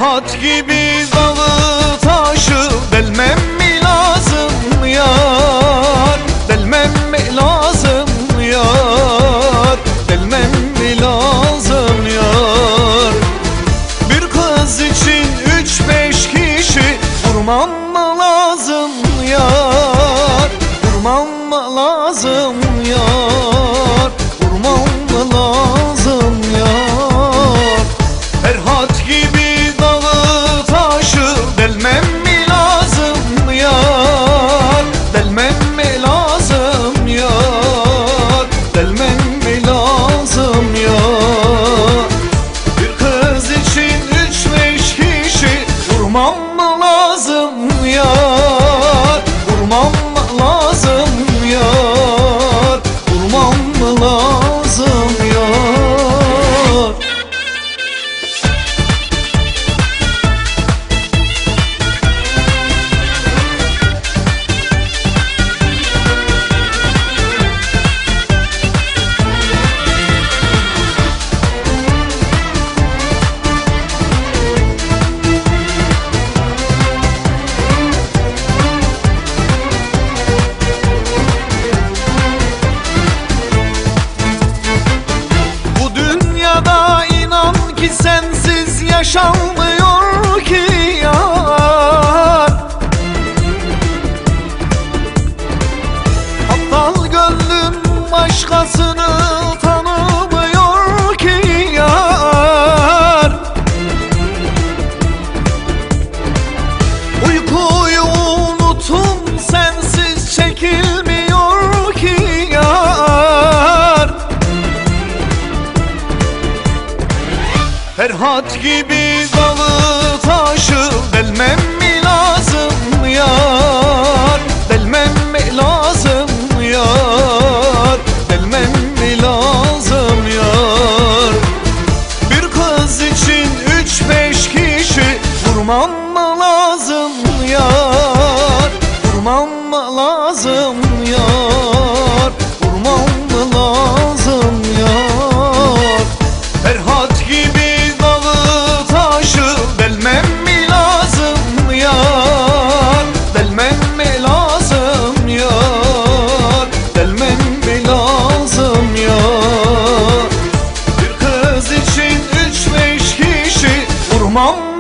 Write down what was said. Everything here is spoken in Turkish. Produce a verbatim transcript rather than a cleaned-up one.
Ferhat gibi dağı taşı delmem mi lazım yar? Delmem mi lazım yar? Delmem mi lazım yar? Bir kız için üç beş kişi vurmam mı lazım yar? Vurmam mı lazım yar? Vurmam mı lazım yar? Ferhat gibi dağı taşı delmem mi lazım yar? Delmem mi lazım yar? Delmem mi lazım yar? Bir kız için üç beş kişi vurmam mı lazım yar? Vurmam mı lazım yar? Vurmam mı lazım yar? Ki sensiz yaşanmıyor ki yar. Aptal gönlüm başkasını tanımıyor ki yar. Uykuyu unutum sensiz çekilmiyor ki yar. Ferhat gibi dağı taşı delmem mi lazım yar? Delmem mi lazım yar? Delmem mi lazım yar? Bir kız için üç beş kişi vurmam mı lazım yar? Vurmam mı lazım yar? Vurmam mı lazım yar? Ferhat gibi delmem mi lazım yar? Delmem mi lazım yar? Delmem mi lazım yar? Bir kız için üç beş kişi vurmam